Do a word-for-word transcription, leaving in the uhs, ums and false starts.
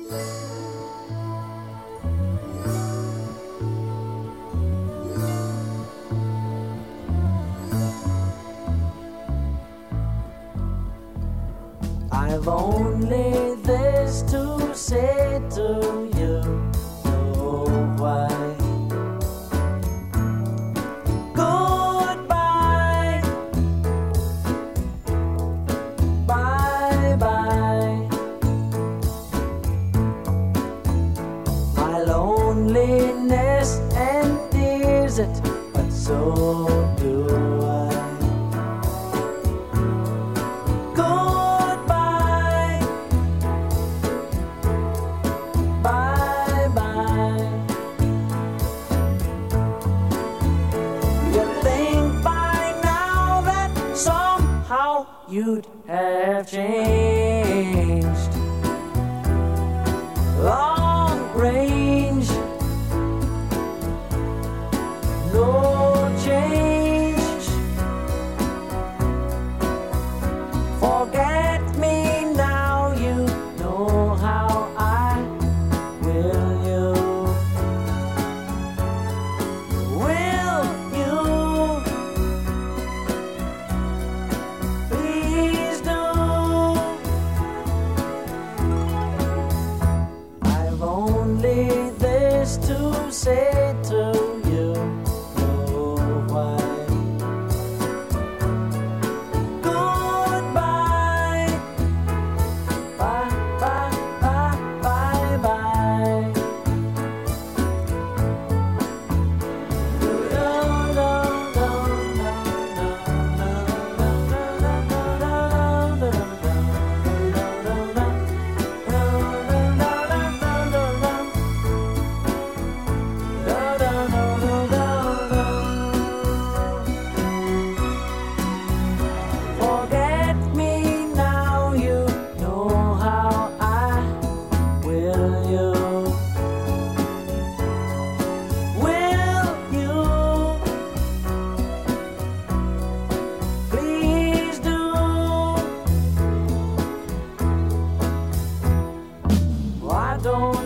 I've only this to say to you, oh why. Goodbye, bye bye. My loneliness endears it, but so do I. You'd have changed. Long range, no change. Forget me now, you know how I will you. Will you? Please do. I've only this to say to you, oh why. Goodbye, bye bye bye bye bye. Forget me now, you know how I will you. Will you? Please do. Why don't